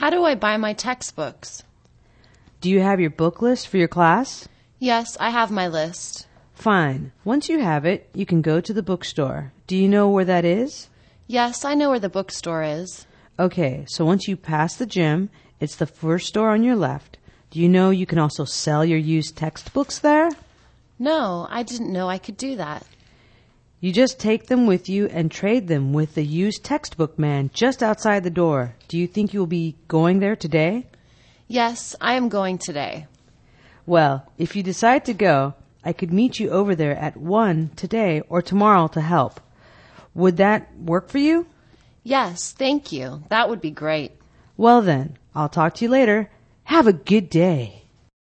How do I buy my textbooks? Do you have your book list for your class? Yes, I have my list. Fine. Once you have it, you can go to the bookstore. Do you know where that is? Yes, I know where the bookstore is. Okay, so once you pass the gym, it's the first store on your left. Do you know you can also sell your used textbooks there? No, I didn't know I could do that. You just take them with you and trade them with the used textbook man just outside the door. Do you think you'll be going there today? Yes, I am going today. Well, if you decide to go, I could meet you over there at 1 today or tomorrow to help. Would that work for you? Yes, thank you. That would be great. Well then, I'll talk to you later. Have a good day.